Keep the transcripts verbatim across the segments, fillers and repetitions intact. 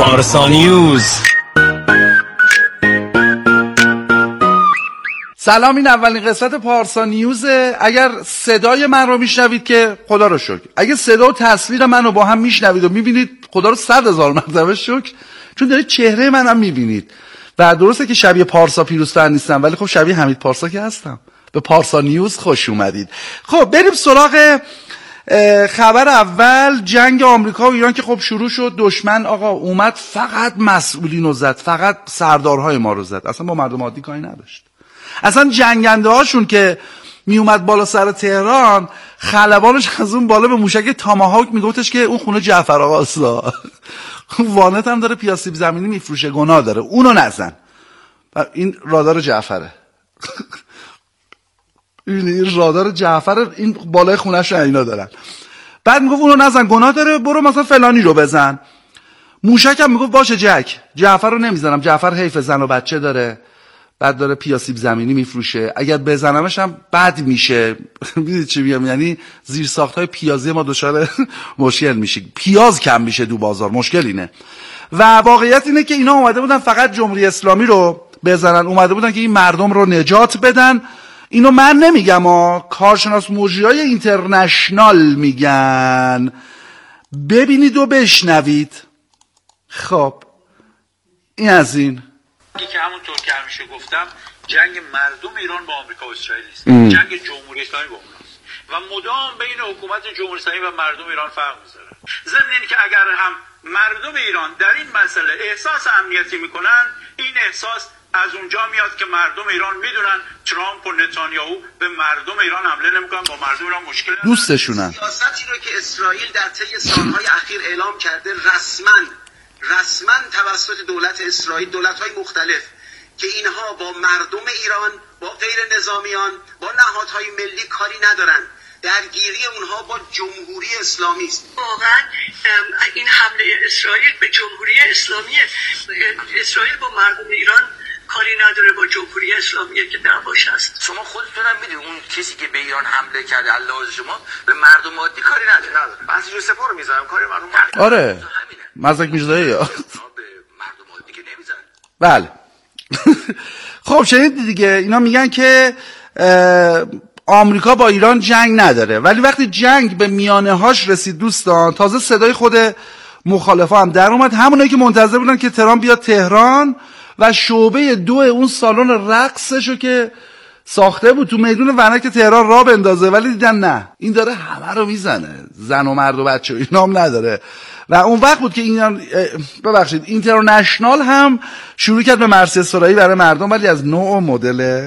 پارسا نیوز. سلام، این اولین قسمت پارسا نیوزه. اگر صدای من رو میشنوید که خدا رو شکر، اگه صدا و تصویر من رو با هم میشنوید و میبینید خدا رو صد هزار مرتبه شکر، چون دارید چهره منم میبینید. و درسته که شبیه پارسا پیروزفر نیستم، ولی خب شبیه حمید پارسا که هستم. به پارسا نیوز خوش اومدید. خب بریم سراغ خبر اول. جنگ آمریکا و ایران که خب شروع شد. دشمن آقا اومد فقط مسئولین رو زد، فقط سردارهای ما رو زد، اصلا با مردم عادی کاری نداشت. اصلا جنگنده هاشون که می اومد بالا سر تهران، خلبانش از اون بالا به موشک تاماهاک میگفتش که اون خونه جعفر آقاستا وانت هم داره پیاسیب زمینی میفروشه، گناه داره، اونو نزن. این رادار جعفره این رادار جعفر، این بالای خونه‌ش اینا دارن. بعد میگفت اونو نزن، گناه داره، برو مثلا فلانی رو بزن. موشک هم میگفت باشه جک، جعفر رو نمیزنم، جعفر حیف، زن و بچه داره، بعد داره پیاسیب زمینی میفروشه، اگر بزنمش هم بد میشه. میدید چی میگم؟ یعنی زیر ساختای پیازی ما دچار مشکل میشه، پیاز کم میشه دو بازار، مشکل اینه. و واقعیت اینه که اینا اومده بودن فقط جمهوری اسلامی رو بزنن، اومده بودن که این مردم رو نجات بدن. اینو من نمیگم ها، کارشناس مجریای اینترنشنال میگن. ببینید و بشنوید. خب این از این که همونطور که همیشه گفتم، جنگ مردم ایران با آمریکا و اسرائیل نیست، جنگ جمهوری اسلامی با اوناست و مدام بین حکومت جمهوری اسلامی و مردم ایران فرق میذاره. ضمن این که اگر هم مردم ایران در این مسئله احساس امنیتی میکنن، این احساس از اونجا میاد که مردم ایران میدونن ترامپ و نتانیاهو به مردم ایران حمله نمیکنن، با مردم ایران مشکل ندارن. دوستشونن. سیاستی رو که اسرائیل در طی سالهای اخیر اعلام کرده، رسما رسما توسط دولت اسرائیل، دولت‌های مختلف، که اینها با مردم ایران، با غیر نظامیان، با نهادهای ملی کاری ندارن، درگیری اونها با جمهوری اسلامی است. واقعا این حمله اسرائیل به جمهوری اسلامی، اسرائیل با مردم ایران کاری نداره، با جمهوری اسلامی که دعواش هست. شما خودتون هم میدونید اون کسی که به ایران حمله کرده، الله شما، به مردم عادی کاری نداره. بعضی جو سپاه رو میذارم کاری مردم عادی. آره مزدک میرزایی یا به مردم عادی که نمیذارن. بله. خب شنید دیگه، اینا میگن که آمریکا با ایران جنگ نداره، ولی وقتی جنگ به میانه هاش رسید دوستان، تازه صدای خود مخالفا هم در اومد، همونایی که منتظر بودن که ترامپ بیاد تهران و شعبه دو اون سالن رقصشو که ساخته بود تو میدون ونک تهران را بندازه، ولی دیدن نه، این داره همه رو میزنه، زن و مرد و بچه و اینا هم نداره. و اون وقت بود که این ببخشید اینترنشنال هم شروع کرد به مرسی سرایی برای مردم، ولی از نوع و مدل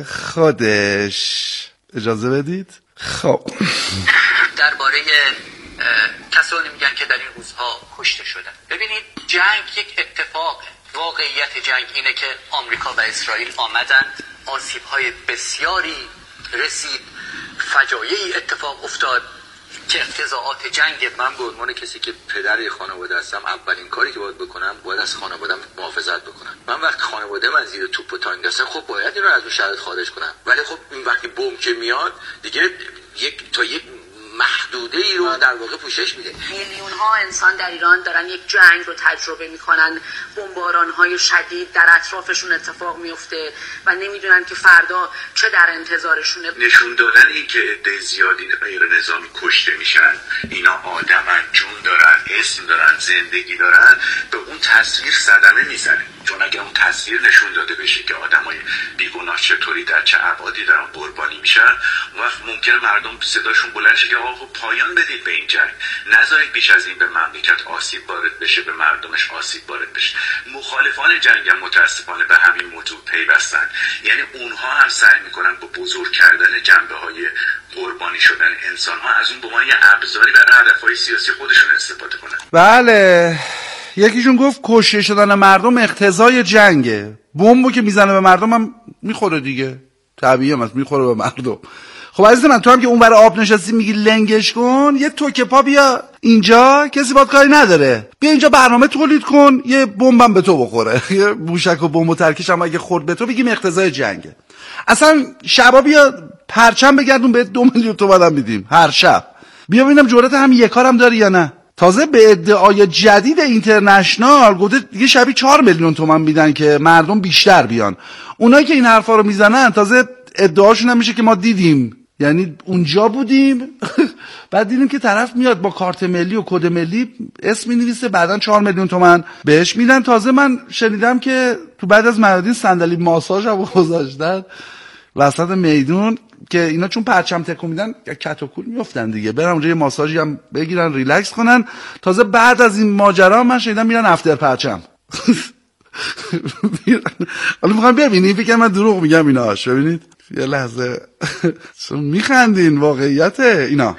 خودش. اجازه بدید. خب درباره کسانی میگن که در این روزها کشته شدن، ببینید جنگ یک اتفاق، واقعیت جنگ اینه که آمریکا و اسرائیل آمدند، آسیب‌های بسیاری رسید، فجایعی اتفاق افتاد که اقتضاعات جنگ. من به عنوان کسی که پدر خانواده هستم، اولین کاری که باید بکنم، باید از خانواده‌ام محافظت بکنم. من وقتی خانواده من زیر توپ و تانک هستن، خب باید اینو از اون شرایط خارج کنم، ولی خب این وقتی بمب که میاد دیگه یک تا یک محدوده ای رو در واقع پوشش میده. میلیون ها انسان در ایران دارن یک جنگ رو تجربه میکنن، بمباران های شدید در اطرافشون اتفاق میفته و نمیدونن که فردا چه در انتظارشونه. نشون دادن این که عده زیادی غیر نظامی کشته میشن، اینا آدمن، جون دارن، اسم دارن، زندگی دارن، به اون تصویر صدمه میزنه. چون اگه اون تصویر نشون داده بشه که آدمای بیگناه چطوری در چه ابعادی دارن قربانی میشن، اون وقت ممکنه مردم صداشون بلند شه که آقا پایان بدید به این جنگ، نذارید بیش از این به مملکت آسیب وارد بشه، به مردمش آسیب وارد بشه. مخالفان جنگ هم متاسفانه به همین موضوع پیوستن، یعنی اونها هم سعی میکنن با بزرگ کردن جنبه‌های قربانی شدن انسان‌ها از اون به عنوان یه ابزاری برای هدف‌های سیاسی خودشون استفاده کنن. بله، یکیشون گفت کشته شدن مردم اقتضای جنگه، بمبو که میزنه به مردم هم میخوره دیگه، طبیعیه مثلا میخوره به مردم. خب عزیز من، تو هم که اون برای آب نشستی میگی لنگش کن، یه توکه پا بیا اینجا، کسی باید کاری نداره، بیا اینجا برنامه تولید کن، یه بمبم به تو بخوره، یه موشک و بمب و ترکش هم اگه خورد به تو بگیم اقتضای جنگه. اصلا شبا بیا پرچم بگردون، به دو میلیون تومن هم میدیم هر شب، بیا ببینم جرأت هم یه کارم داری یا نه. تازه به ادعای جدید اینترنشنال گفته دیگه شبیه چهار میلیون تومان میدن که مردم بیشتر بیان. اونایی که این حرفا رو میزنن تازه ادعاشون هم میشه که ما دیدیم، یعنی اونجا بودیم بعد دیدیم که طرف میاد با کارت ملی و کد ملی اسم مینویسه، بعدن چهار میلیون تومان بهش میدن. تازه من شنیدم که تو بعد از میادین صندلی ماساژ هم گذاشتن وسط میدون که اینا چون پرچم تکون میدن کت و کول میافتن دیگه، برن اونجا یه ماساژی هم بگیرن ریلکس کنن. تازه بعد از این ماجرا من شنیدم میرن افتر پرچم. حالا میخوام ببینید فکر من دروغ میگم ایناش، ببینید یه لحظه چون میخندین واقعیت اینا.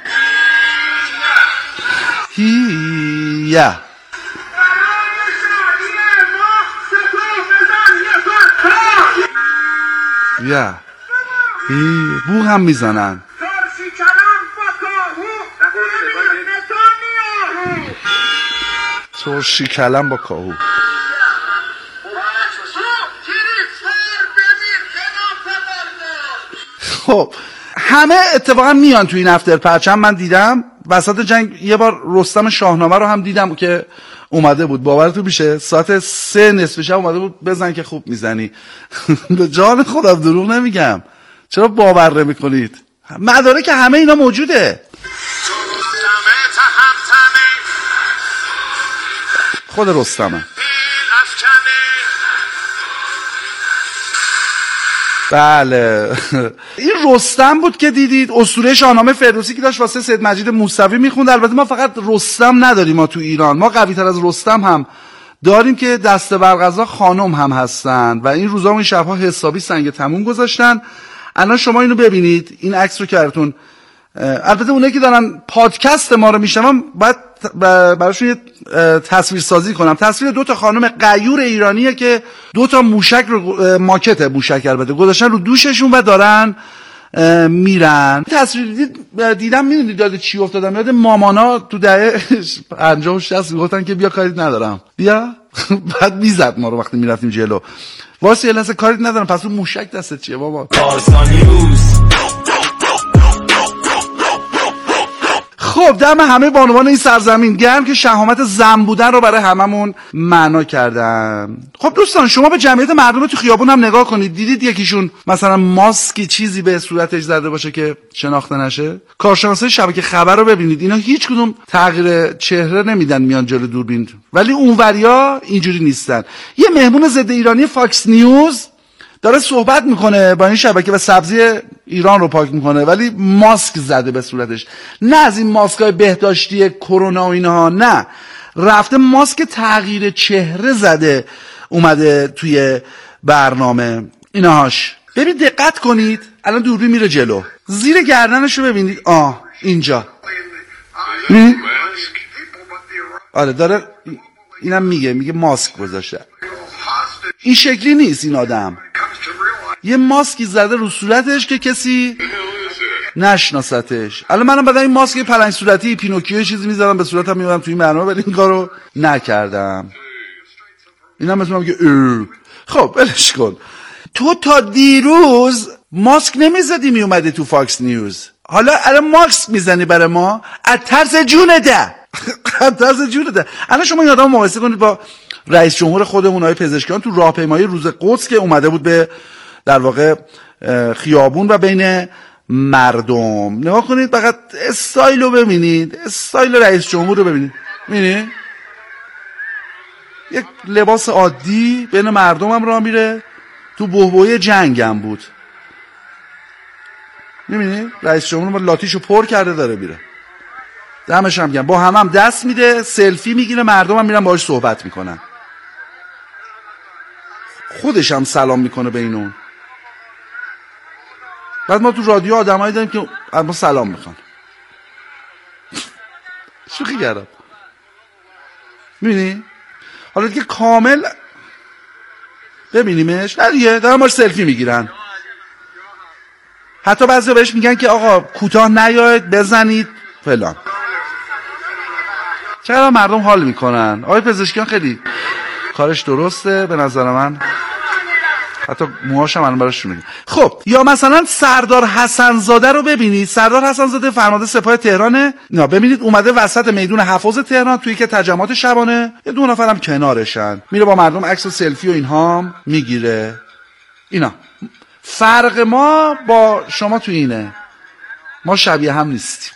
هیا یا هی بو هم میزنن. ترشی کلم با کاهو. خب همه اتفاقا میان تو این افتر پرچم. من دیدم وسط جنگ یه بار رستم شاهنامه رو هم دیدم که اومده بود، باورتون میشه ساعت سه نصف شب اومده بود بزن که خوب میزنی. به جان خودم دروغ نمیگم، چرا باور نمیکنید؟ مدارک همه اینا موجوده. خود رستمه. بله این رستم بود که دیدید اسطوره شاهنامه فردوسی که داشت واسه سید مجید موسوی میخوند. البته ما فقط رستم نداریم، ما تو ایران ما قوی تر از رستم هم داریم که دسته برقضا خانم هم هستن و این روزا و این شبها حسابی سنگ تموم گذاشتن. الان شما اینو ببینید، این عکس رو که براتون، البته اونایی که دارن پادکست ما رو میشنون باید براشون یه تصویر سازی کنم. تصویر دو تا خانم غیور ایرانیه که دو تا موشک رو، ماکت موشک البته، گذاشتن رو دوششون و دارن میرن. تصویر دید دیدم میدونید یاد چی افتادم؟ یاد مامانا تو دهه پنجاه و شصت میگفتن که بیا کاریت ندارم بیا. بعد میزد ما رو وقتی میرفتیم جلو. واسه یه لحظه کاریت ندارم، پس اون موشک دستت چیه بابا؟ خب دم همه بانوان این سرزمین گرم که شهامت زن بودن رو برای هممون معنا کردن. خب دوستان شما به جمعیت مردم تو خیابون هم نگاه کنید، دیدید یکیشون مثلا ماسکی چیزی به صورتش زده باشه که شناخته نشه؟ کارشناسای شبکه خبر رو ببینید، اینا هیچ کدوم تغییر چهره نمیدن میان جلو دوربین، ولی اونوریا اینجوری نیستن. یه مهمون ضد ایرانی فاکس نیوز داره صحبت میکنه با این شبکه و سبزی ایران رو پاک میکنه، ولی ماسک زده به صورتش. نه از این ماسکای بهداشتی کرونا و اینها، نه، رفته ماسک تغییر چهره زده اومده توی برنامه اینهاش. ببین دقت کنید، الان دوربین میره جلو، زیر گردنش رو ببینید، آه اینجا آره داره اینم میگه میگه ماسک گذاشته. این شکلی نیست این آدم، یه ماسکی زده رو صورتش که کسی نشناستش. الان منم بعد این ماسک پلنگ صورتی پینوکیو چیزی میذارم به صورتم میبرم توی برنامه، ولی این کارو نکردم. اینم مثلا میگه اه. خب ولش کن. تو تا دیروز ماسک نمیزدی میومدی تو فاکس نیوز، حالا الان ماسک میزنی برای ما از ترس جونته. از ترس جونته. الان شما یادم مقایسه کنید با رئیس جمهور خودمون آقای پزشکیان تو راهپیمایی روز قدس که اومده بود به در واقع خیابون و بین مردم. نگاه کنید فقط استایل رو ببینید، استایل رئیس جمهور رو ببینید، میبینید یک لباس عادی بین مردم هم راه میره، تو بحبوحه جنگ هم بود. میبینید رئیس جمهور ما لاتیشو پر کرده داره میره، دمش هم گرم، با هم هم دست میده، سلفی میگیره، مردم هم میرن باهاش صحبت میکنن، خودش هم سلام میکنه به اینون. بعد ما تو رادیو آدمایی داریم که ما سلام میخوان. شوخی کردم. میبینی؟ حالا دیگه کامل ببینیمش، نه دیگه دارن باش سلفی میگیرن. حتی بعضی بهش میگن که آقا کوتاه نیاید بزنید فلان. چرا مردم حال میکنن؟ آقای پزشکیان خیلی کارش درسته به نظر من. حتی موهاشم الان براشون میگم. خب یا مثلا سردار حسن‌زاده رو ببینید. سردار حسن‌زاده فرمانده سپاه تهرانه. نه ببینید اومده وسط میدون حفاظ تهران توی که تجمعات شبانه، یه دو نفرم کنارشن، میره با مردم عکس و سلفی و اینها میگیره. اینا فرق ما با شما تو اینه، ما شبیه هم نیستیم.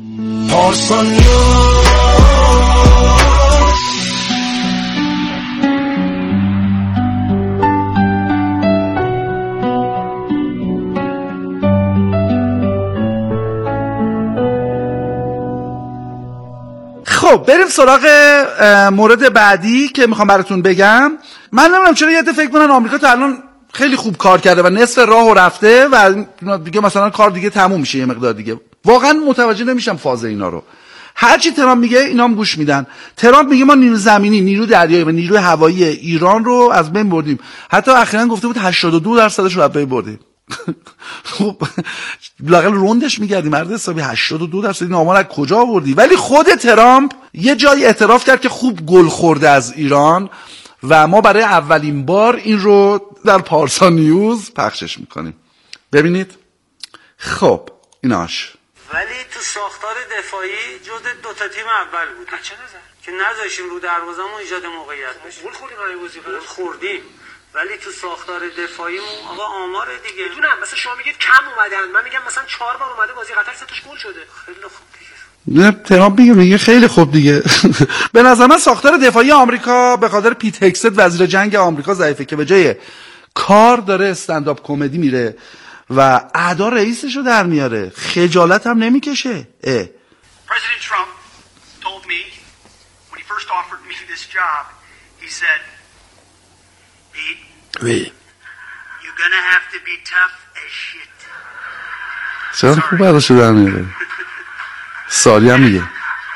خب بریم سراغ مورد بعدی که میخوام براتون بگم. من نمیدونم چرا یه عده فکر کنن آمریکا تا الان خیلی خوب کار کرده و نصف راهو رفته و دیگه مثلا کار دیگه تموم میشه یه مقدار دیگه. واقعا متوجه نمیشم فاز اینا رو. هرچی ترامپ میگه اینا هم گوش میدن. ترامپ میگه ما نیرو زمینی، نیرو دریایی و نیرو هوایی ایران رو از بین بردیم. حتی اخیراً گفته بود هشتاد و دو درصدش رو از بین بردیم. خب لااقل روندش میگردی مرد حسابی هشتاد و دو درصد این آمار از کجا آوردی؟ ولی خود ترامپ یه جایی اعتراف کرد که خوب گل خورده از ایران و ما برای اولین بار این رو در پارسا نیوز پخشش میکنیم. ببینید. خب ایناش ولی تو ساختار دفاعی جزء دو تا تیم اول بود. چه نظر؟ که نذاشیم رو دروازه‌مون ایجاد موقعیت بشه. گل خوردیم برای بازی گل خوردیم. ولی تو ساختار دفاعیمون آقا آمار دیگه. میدونم مثلا شما میگید کم اومدن، من میگم مثلا چهار بار اومده بازی قطر سه تاش گل شده. خیلی خوب دیگه. نه ترامپ میگه میگه خیلی خوب دیگه. به نظر من ساختار دفاعی آمریکا به خاطر پیت هکست وزیر جنگ آمریکا ضعیفه که به جای کار داره استندآپ کمدی میره و ادا رئیسشو در میاره، خجالت هم نمیکشه. اه. President Trump told me when he first offered me this job, he said, Pete, Oui. you're gonna have to be tough as shit. چرا خوب اداشو در میاره؟ سالی هم میگه.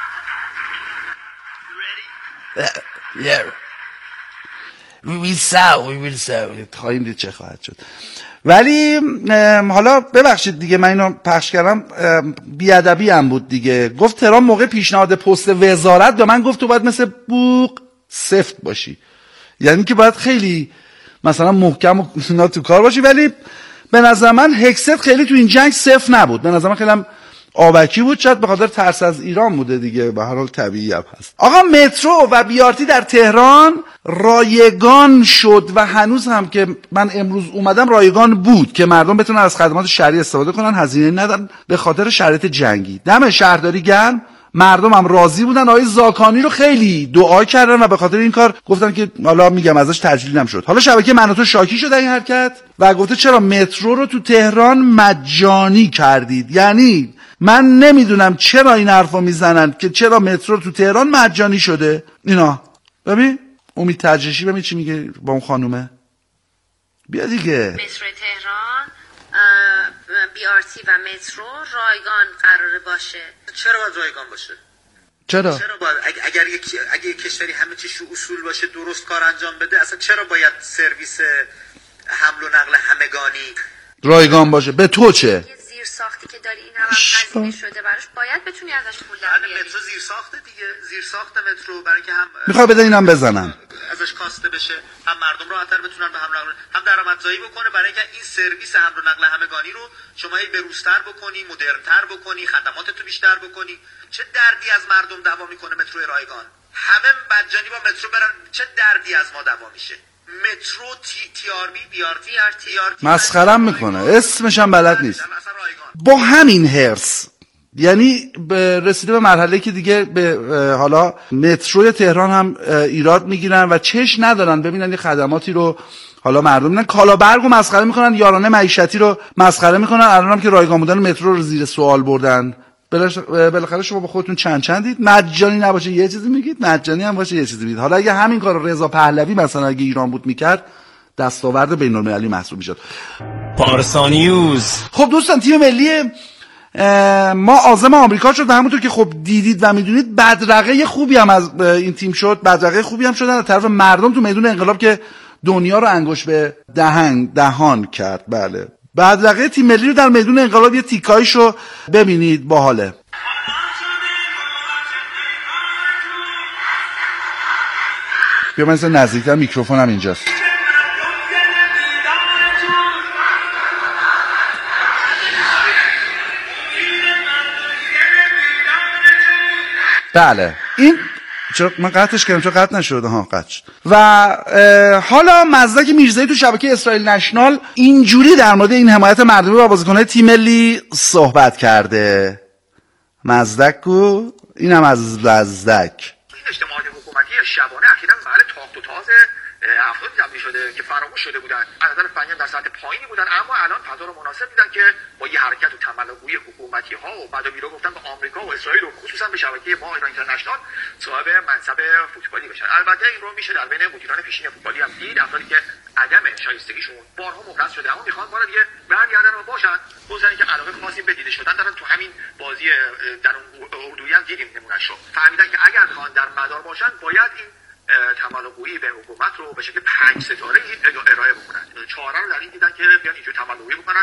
Yeah. We will saw, we will saw. خواهیم دید چه خواهد شد. ولی حالا ببخشید دیگه من اینو پخش کردم، بیادبی هم بود دیگه. گفت ترامپ موقع پیشنهاد پست وزارت به من گفت تو باید مثل بوق سفت باشی، یعنی که باید خیلی مثلا محکم و تو کار باشی. ولی به نظر من هکست خیلی تو این جنگ سفت نبود، به نظر من خیلی هم آبکی بود، شاید به خاطر ترس از ایران بوده دیگه، به هر حال طبیعی هم هست. آقا مترو و بیارتی در تهران رایگان شد و هنوز هم که من امروز اومدم رایگان بود که مردم بتونن از خدمات شهری استفاده کنن، هزینه ندن به خاطر شرایط جنگی. دم شهرداری گرم، مردم هم راضی بودن. آقای زاکانی رو خیلی دعا کردن و به خاطر این کار گفتن که حالا میگم ازش تجلیل نمیشد. حالا شبکه من و تو شاکی شد این حرکت و گفته چرا مترو رو تو تهران مجانی کردید. یعنی من نمیدونم چرا این حرفا میزنن که چرا مترو تو تهران مجانی شده. اینا ببین امید ترجشی ببین چی میگه با اون خانومه. بیا دیگه. مترو تهران بی آر تی و مترو رایگان قراره باشه. چرا باید رایگان باشه؟ چرا؟ چرا باید اگر اگر یک اگه یک کشوری همه چیش رو اصول باشه، درست کار انجام بده، اصلا چرا باید سرویس حمل و نقل همگانی رایگان باشه؟ به تو چه؟ زیر ساختی که داری این هم هزینه شده براش، باید بتونی ازش پول در بیاری. مترو زیر ساخته دیگه، زیر ساخت مترو برای که هم میخوای بده اینم بزنم ازش کاسته بشه، هم مردم راحت‌تر بتونن به هم نقل، هم درآمدزایی بکنه برای که این سرویس حمل و نقل همگانی رو شما بروزتر بکنی، مدرن‌تر بکنی، خدماتتو بیشتر بکنی. چه دردی از مردم دعوا میکنه مترو رایگان؟ همه مجانی با مترو برن، چه دردی از ما دعوا میشه؟ مترو تی تی آر بی بی آر تی مسخرم میکنه، اسمش هم بلد نیست. با همین هرس یعنی رسیده به مرحله که دیگه به حالا مترو تهران هم ایراد میگیرن و چش ندارن ببینن یه خدماتی رو حالا مردم میدن، کالابرگ رو مسخره میکنن، یارانه معیشتی رو مسخره میکنن. الان هم که رایگان بودن مترو رو زیر سوال بردن. بالاخره شما با خودتون چند چندید، مجانی نباشه یه چیزی میگید، مجانی هم باشه یه چیزی میگید. حالا اگه همین کارو رضا پهلوی مثلا اگه ایران بود میکرد دستاورد بین‌المللی محسوب میشد. پارسا نیوز. خب دوستان تیم ملی ما عازم آمریکا شد و همونطور که خب دیدید و میدونید بدرقه خوبی هم از این تیم شد، بدرقه خوبی هم شدن از طرف مردم تو میدون انقلاب که دنیا رو انگوش به دهن دهان کرد. بله بدرقه تیم ملی رو در میدون انقلاب یه تیکایشو ببینید، باحاله. بیا مثلا نزدیکتر، میکروفونم اینجاست. بله این چرا من قطعش کردم چرا قطع نشد ها قطع شد. و حالا مزدک میرزایی تو شبکه اسرائیل نشنال اینجوری در مورد این حمایت مردمی با بازیکن‌های تیم ملی صحبت کرده. مزدک کو اینم از مزدک. اجتماعات حکومتی شبانه اخیراً محل تاخت و تاز افرادی تبدیل شده که فراموش شده بودن، از نظر فنی در سطح پایینی بودن، اما الان فضا رو مناسب دیدن که با یه حرکت و تملق‌گویی حکومتی‌ها و بعد میرو گفتن به آمریکا و اسرائیل و خصوصا به شبکه ما ایران اینترنشنال صاحب منصب فوتبالی بشن. البته این رو میشه در بین مدیران پیشین فوتبالی هم دید، افرادی که عدم شایستگیشون بارها مبرز شده اما میخوان بار دیگه برگردن و باشن، خصوصا که علاقه خاصی به دیده شدن دارن. تو همین بازی در اردویی هم دیدیم نمونه‌اش رو، فهمیدن که اگر بخوان در مدار باشن باید این تملق‌گویی به حکومت رو به شکل پنج ستاره ارائه بکنن. چهاره رو در این دیدن که بیان اینجور تملق‌گویی بکنن.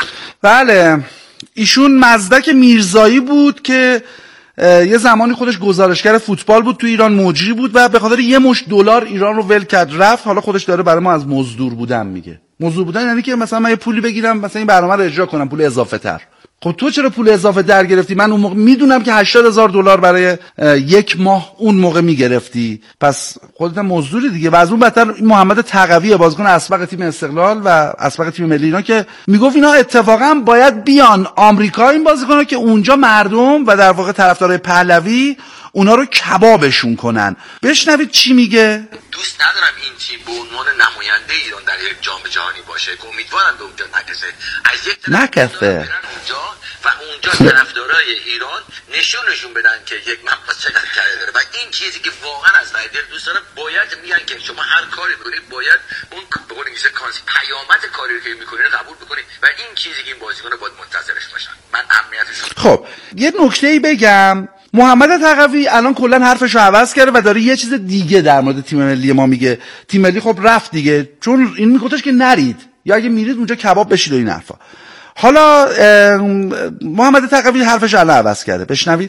بله ایشون مزدک میرزایی بود که یه زمانی خودش گزارشگر فوتبال بود تو ایران، مجری بود و به خاطر یه مشت دلار ایران رو ول کرد رفت. حالا خودش داره برای ما از مزدور بودن میگه. مزدور بودن یعنی که مثلا من یه پولی بگیرم مثلا این برنامه رو اجرا کنم پول اضافه تر. خب تو چرا پول اضافه در گرفتی؟ من اون موقع میدونم که هشتاد هزار دلار برای یک ماه اون موقع میگرفتی، پس خودت مزدوری دیگه. و از اون بدتر محمد تقوی بازیکن اسبق تیم استقلال و اسبق تیم ملی اینا که میگفت اینا اتفاقا باید بیان آمریکا این بازیکن‌ها که اونجا مردم و در واقع طرفدارای پهلوی اونا رو کبابشون کنن. بشنوید چی میگه. دوست ندارم این تیم به عنوان نماینده ایران در یک جام جهانی باشه که امیدوارم به اونجا نکسه. از یک نکسه اونجا و اونجا طرفدارای ایران نشونشون بدن که یک مقصد چقدر کرده داره و این چیزی که واقعا از ته دل دوست دارم باید میگن که شما هر کاری میکنید باید اون به قول انگلیسی پیامد کاری رو که میکنید قبول بکنید و این چیزی که این بازیکن‌ها باید منتظرش باشن. من امنیتش. خب یه نکته‌ای بگم، محمد تقوی الان کلا حرفشو عوض کرده و داره یه چیز دیگه در مورد تیم ملی ما میگه. تیم ملی خب رفت دیگه، چون این میگفتش که نرید یا اگه میرید اونجا کباب بشید و این حرفا. حالا محمد تقوی حرفشو الان عوض کرده، بشنوید.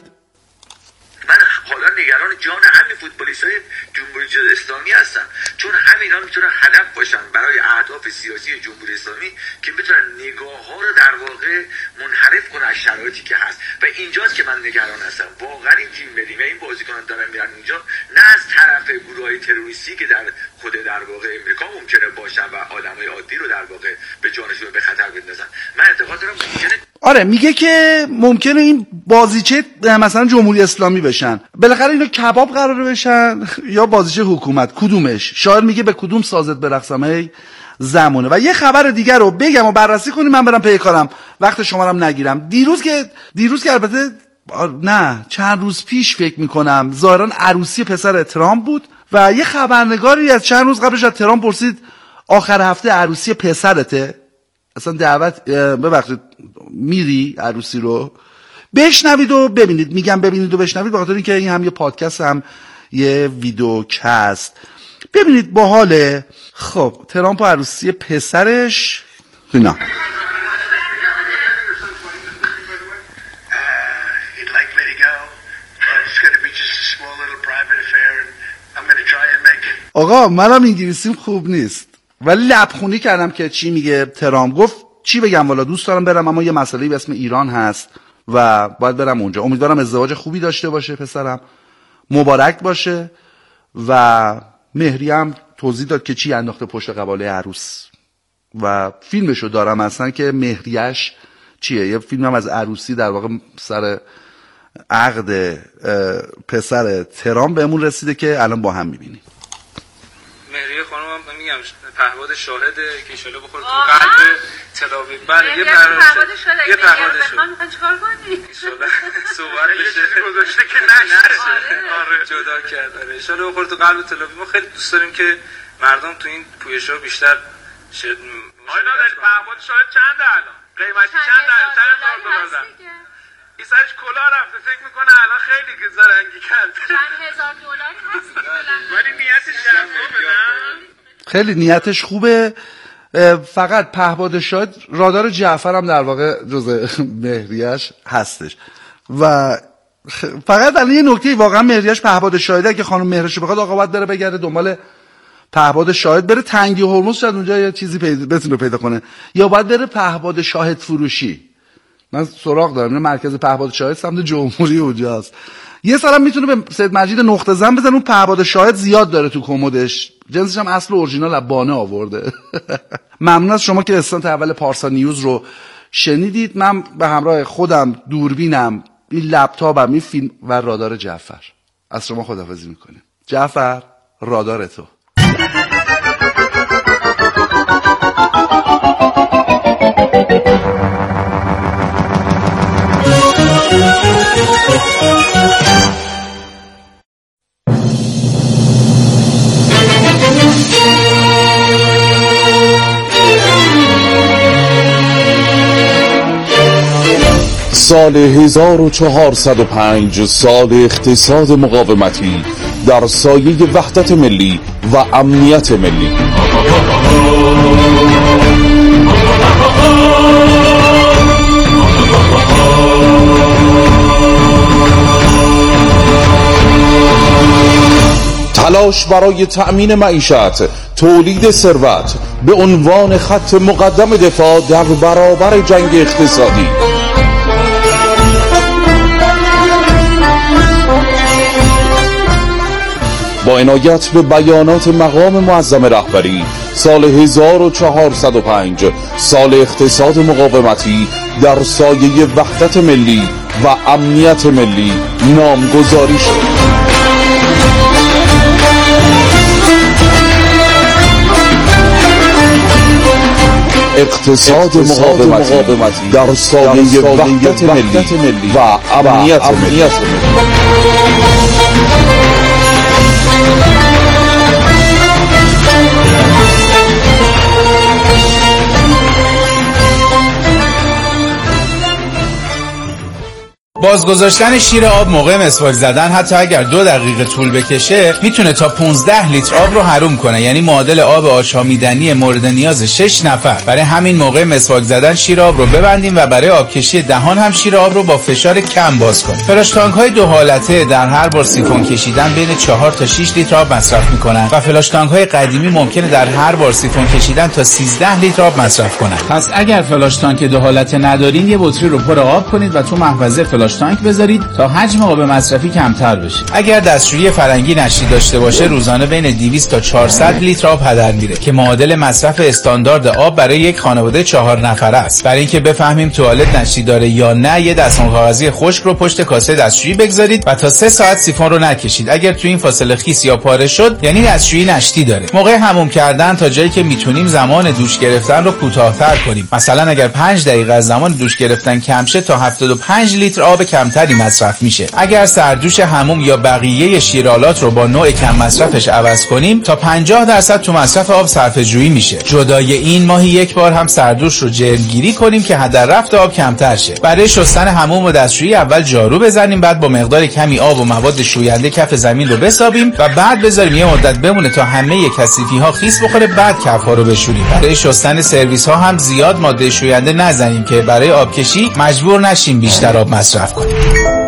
من حالا نگران جان همین فوتبالیستای جمهوری اسلامی هستم، چون همینا میتونن هدف باشن برای اهداف سیاسی جمهوری اسلامی که میتونن نگاه ها رو در واقع منحرف کنن از شرایطی که هست و اینجاست که من نگران هستم. واقعا این تیم ملی و این بازیکنان دارن میرن اونجا نه از طرف گروهای تروریستی که در خود در واقع امریکا ممکنه باشن و آدمای عادی رو در واقع به جانشون به خطر بندازن. من اعتقاد دارم ممکنه آره میگه که ممکنه این بازیچه مثلا جمهوری اسلامی بشن، بالاخره اینا کباب قراره بشن یا بازیچه حکومت، کدومش؟ شاعر میگه به کدوم سازت برقصم ای زمونه. و یه خبر دیگر رو بگم و بررسی کنیم، من برم پی کارم وقت شما رو نگیرم. دیروز که دیروز که البته نه چند روز پیش فکر میکنم ظاهرا عروسی پسر ترامپ بود و یه خبرنگاری از چند روز قبلش از ترامپ پرسید آخر هفته عروسی پسرته؟ اصلا دعوت ببخشید میری عروسی رو؟ بشنوید و ببینید. میگم ببینید و بشنوید بخاطر اینکه این هم یه پادکست هم یه ویدیوکست. ببینید باحاله. خب ترامپ و عروسی پسرش اینا. آقا منم انگلیسیم خوب نیست ولی لبخونی کردم که چی میگه ترامپ. گفت چی بگم والا دوست دارم برم اما یه مسئله به اسم ایران هست و باید برم اونجا. امیدوارم ازدواج خوبی داشته باشه پسرم، مبارک باشه. و مهری هم توضیح داد که چی انداخته پشت قباله عروس و فیلمشو دارم اصلا که مهریش چیه. یه فیلم هم از عروسی در واقع سر عقد پسر ترامپ بهمون رسیده که الان با هم میبینیم. مهریه خانم هم میگم پهباد شاهده که ایشالا بخور تو قلب تلاوی. بله یه پهباد شاهده یه پهباد شاهده میخوان چیکار کنی؟ ایشالا صحبت بشه گذاشته که نشه. آره جدا کرد. آره ایشالا بخور تو قلب تلاوی. ما خیلی دوست داریم که مردم تو این پویشا بیشتر شد. آینا داری پهباد شاهد چنده الان؟ قیمتی چنده؟ چند هزار دلار دارن؟ این سرش کلا رفته، فکر میکنه الان خیلی زرنگی کرد. چند هزار دلاری هست ولی نیتش جذابه نه؟ خیلی نیتش خوبه. فقط پهباد شاهد رادار جعفر هم در واقع جزء مهریش هستش و فقط الان یه نکته واقعا مهریش پهباد شاهده که خانم مهرش بخواد آقا باید بره بگرده دنبال پهباد شاهد، بره تنگی هرمز شاید اونجا یه چیزی پیدا بتونه پیدا کنه، یا باید بره پهباد شاهد فروشی. من سراغ دارم، این مرکز پهباد شاهد سمت جمهوری اونجاست یه سرم میتونه به سید مجید نقطه زن بزن، اون پهباد شاهد زیاد داره تو کمدش، جنسش هم اصل اورجینال از بانه آورده. ممنون از شما که قسمت اول پارسا نیوز رو شنیدید. من به همراه خودم، دوربینم، این لپتاپم، این فیلم و رادار جعفر از شما خداحافظی میکنیم. جعفر، رادار تو. سال هزار و چهارصد و پنج، سال اقتصاد مقاومتی در سایه وحدت ملی و امنیت ملی. تلاش برای تأمین معیشت، تولید ثروت به عنوان خط مقدم دفاع در برابر جنگ اقتصادی. با عنایت به بیانات مقام معظم رهبری، سال هزار و چهارصد و پنج، سال اقتصاد مقاومتی در سایه وحدت ملی و امنیت ملی نامگذاری شد. اقتصاد مقاومتی در سایه وحدت ملی و امنیت ملی. بازگذاشتن شیر آب موقع مسواک زدن حتی اگر دو دقیقه طول بکشه میتونه تا پانزده لیتر آب رو حروم کنه، یعنی معادل آب آشامیدنی مورد نیاز شش نفر. برای همین موقع مسواک زدن شیر آب رو ببندیم و برای آبکشی دهان هم شیر آب رو با فشار کم باز کنیم. فلاش تانک های دو حالته در هر بار سیفون کشیدن بین چهار تا شش لیتر آب مصرف میکنن و فلاش تانک های قدیمی ممکنه در هر بار سیفون کشیدن تا سیزده لیتر آب مصرف کنن. پس اگر فلاش تانک دو حالته ندارین، یه بطری رو پر آب کنید و تو محفظه فلاش تانک بذارید تا حجم آب مصرفی کمتر بشه. اگر دستشویی فرنگی نشتی داشته باشه، روزانه بین دویست تا چهارصد لیتر آب هدر میره که معادل مصرف استاندارد آب برای یک خانواده چهار نفره است. برای اینکه بفهمیم توالت نشتی داره یا نه، یه دستمال کاغذی خشک رو پشت کاسه دستشویی بگذارید و تا سه ساعت سیفون رو نکشید. اگر تو این فاصله خیس یا پاره شد، یعنی دستشویی نشتی داره. موقع حموم کردن تا جایی که میتونیم زمان دوش گرفتن رو کوتاه‌تر کنیم. مثلا اگر پنج دقیقه از زمان دوش گرفتن کم شه، تا هفتاد و پنج لیتر آب کمتری مصرف میشه. اگر سردوش حموم یا بقیه شیرالات رو با نوع کم مصرفش عوض کنیم، تا پنجاه درصد تو مصرف آب صرفه جویی میشه. جدای این، ماهی یک بار هم سردوش رو جلگیری کنیم که هدر رفت آب کمتر شه. برای شستن حموم و دستشویی اول جارو بزنیم، بعد با مقدار کمی آب و مواد شوینده کف زمین رو بسابیم و بعد بذاریم یه مدت بمونه تا همه کثیفی ها خیس بخوره، بعد کف ها رو بشوریم. برای شستن سرویس ها هم زیاد ماده شوینده نزنیم که برای آبکشی مجبور نشیم بیشتر آب مصرف کنیم.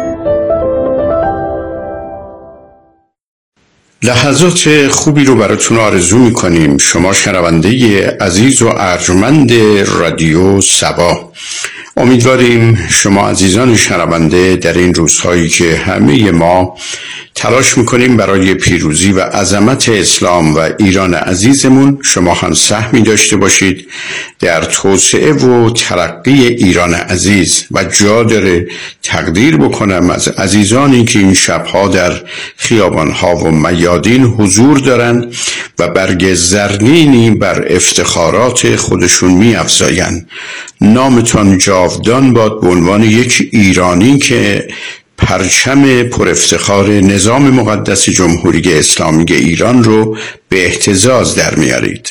لحظات خوبی رو براتون آرزو میکنیم، شما شنونده عزیز و ارجمند رادیو صبا. امیدواریم شما عزیزان شنونده در این روزهایی که همه ما تلاش میکنیم برای پیروزی و عظمت اسلام و ایران عزیزمون، شما هم سهمی داشته باشید در توسعه و ترقی ایران عزیز. و جا داره تقدیر بکنم از عزیزانی که این شبها در خیابانها و میادین حضور دارند و برگ زرینی بر افتخارات خودشون می افزایند. نامتان جاودان باد به عنوان یک ایرانی که پرچم پر افتخار نظام مقدس جمهوری اسلامی ایران رو به اهتزاز در میارید.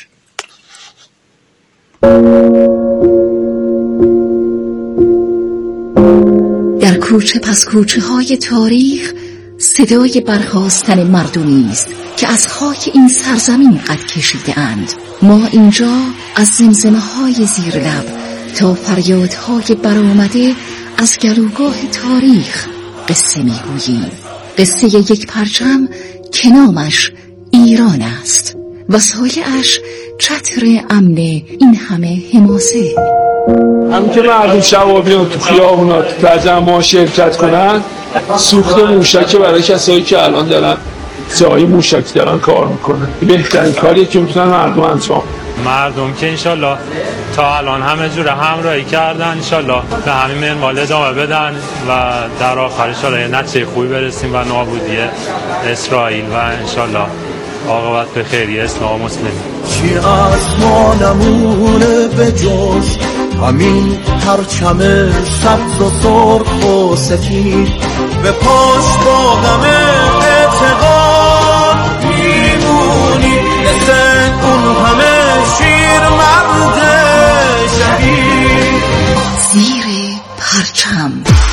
در کوچه پس کوچه های تاریخ صدای برخاستن مردمی است که از خاک این سرزمین قد کشیده اند. ما اینجا از زمزمه های زیر لب تا فریادهای برآمده از گلوگاه تاریخ قصه میگوییم. قصه یک پرچم که نامش ایران است و سایه‌اش چتر امن این همه حماسه. هم که مردم شبا بیان تو خیابونا تو تجمع شرکت کنن، سوخت موشک برای کسایی که الان دارن جای موشک دارن کار میکنن، بهترین کاریه که میتونن مردم انجام. مردم که انشالله تا الان همه جوره همراهی کردن، انشالله به همین منوال ادامه بدن و در آخر انشالله یه نتیجه خوبی برسیم و نابودی اسرائیل و انشالله عاقبت به خیری اسلام و مسلمین. چی آسمانمونه به جوش، همین پرچم سبز و سرخ و سفید، به پشت با همه اعتقاد میمونی مثل اون همه شیر مرد شهید. زیر پرچم.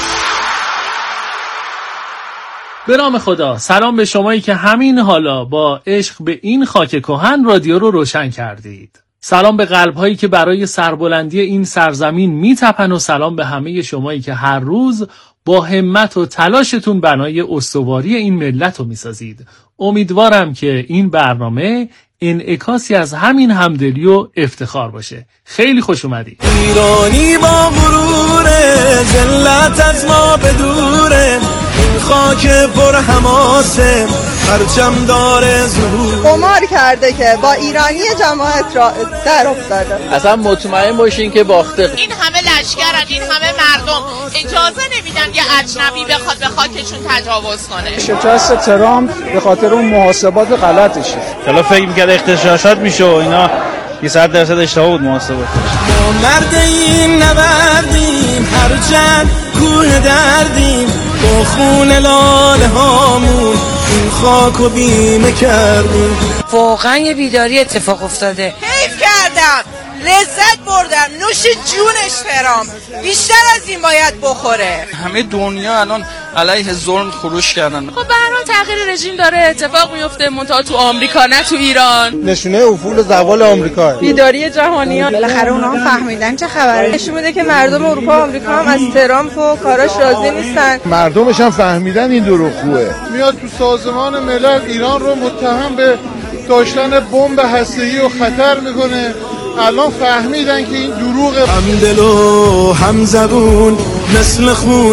به نام خدا، سلام به شمایی که همین حالا با عشق به این خاک کهن رادیو رو روشن کردید. سلام به قلب‌هایی که برای سربلندی این سرزمین میتپن و سلام به همه شمایی که هر روز با همت و تلاشتون بنای استواری این ملت رو میسازید. امیدوارم که این برنامه انعکاسی از همین همدلی و افتخار باشه. خیلی خوش اومدید. ایرانی با غروره، ذلت از ما بدوره، این خاک پر حماسه، پرچم داره ظهور. قمار کرده که با ایرانی جماعت را در افتاده. اصلا مطمئن باشین که باخته. این همه لشکرن، این همه مردم اجازه نمیدن یه اجنبی بخواد به خاکشون تجاوز کنه. شکست ترامپ به خاطر اون محاسبات غلطشه. حالا فکر می‌کرد اغتشاشات میشه و اینا یه صد درصد اشتباه بود محاسبات. ما مردیم نبردیم، هرچند کوه دردیم، با خون لاله هامون این خاکو بیمه کردیم. واقعا یه بیداری اتفاق افتاده. حیف کردم، لذت بردم، نوش جونش ترامپ، بیشتر از این باید بخوره. همه دنیا الان علیه ظلم خروش کردن. خب به هر حال تغییر رژیم داره اتفاق میفته، منتها تو آمریکا نه تو ایران. نشونه افول زوال آمریکا. بیداری جهانیان. بالاخره اونها فهمیدن چه خبره. نشون میده که مردم اروپا و آمریکا هم از ترامپ و کاراش راضی نیستن. مردمش هم فهمیدن این دروغگوئه. میاد تو سازمان ملل ایران رو متهم به داشتن بمب هسته‌ای و خطر میکنه. الان فهمیدن که این دروغه. هم دل و هم زبون مثل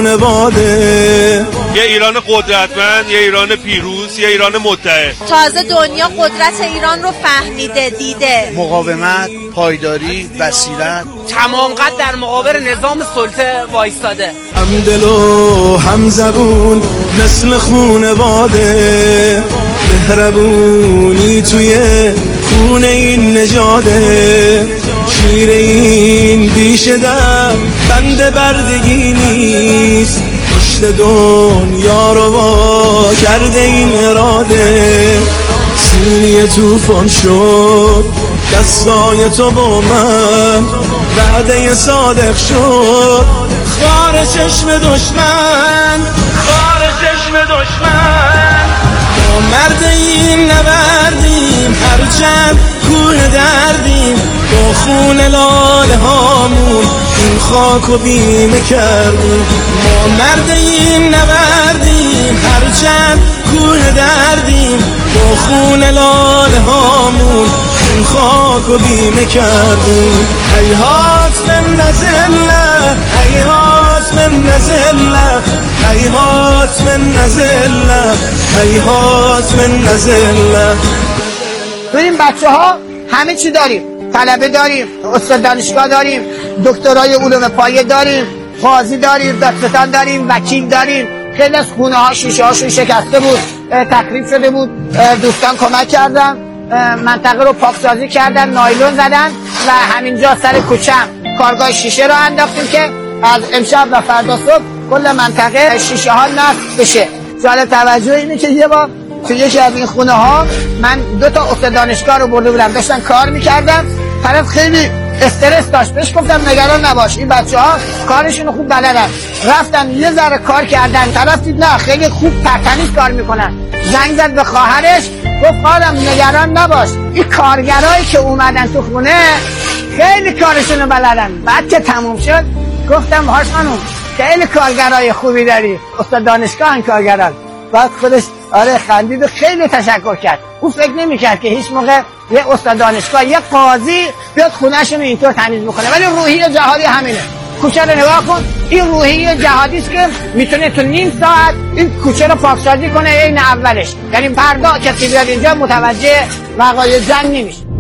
خونواده. یه ایران قدرتمند، یه ایران پیروز، یه ایران متحد. تازه دنیا قدرت ایران رو فهمیده، دیده. مقاومت، پایداری، بصیرت، تمام قد در مقابل نظام سلطه وایستاده. هم دل و هم زبون مثل خونواده، مهربونی توی خون این نژاده، شیر این بیشه در بند بردگی نیست، پشت دنیا رو با کرده این اراده، سینی توفان شد دستای تو با من، وعده صادق شد خار چشم دشمن، خار چشم دشمن. ما مرد این نبردیم، هرچند کوه دردیم، با خون لاله هامون این خاکو بیمه کردیم. ما مرد این نبردیم، هرچند کوه دردیم، با خون لاله هامون این خاکو بیمه کردیم. هیهات من نزله، هیهات من نزله، هیهات من نزله، هیهات من نزله. ببین بچه ها همه چی داریم، طلبه داریم، استاد دانشگاه داریم، دکترای علوم پایه داریم، قاضی داریم، دادستان داریم، وکیل داریم. خیلی از خونه ها شیشه هاشون شکسته بود، تخریب شده بود، دوستان کمک کردن، منطقه رو پاکسازی کردن، نایلون زدن و همینجا سر کوچم کارگاه شیشه رو انداختیم که از امشب و فردا صبح کل منطقه شیشه ها نصب بشه. جالب توجه اینه که یه بار تو یکی از این خونه ها من دو تا استاد دانشگاه رو برده بودم، داشتن کار میکردم، طرف خیلی استرس داشت، بهش گفتم نگران نباش، این بچه ها کارشون خوب بلدن. رفتن یه ذره کار کردن، طرف دید نه خیلی خوب ترتمیز کار میکنن، زنگ زد به خواهرش گفت خالم نگران نباش، این کارگرایی که اومدن تو خونه خیلی کارشونو بلدن. بعد که تموم شد گفتم هاش خانم خیلی کارگرای خوبی داری، استاد دانشگاه این کارگران. بعد خودش آره خندید و خیلی تشکر کرد. او فکر نمی‌کرد که هیچ موقع یه استاد دانشگاه یه قاضی بیاد خونه‌شون اینطور تمیز بکنه، ولی روحیه جهادی همینه. کوچه رو نگاه کن، این روحیه جهادی است که میتونه تو نیم ساعت این کوچه رو پاکسازی کنه این اولش. یعنی فردا کسی بیاد اینجا متوجه وقایع جنگ نمیشه.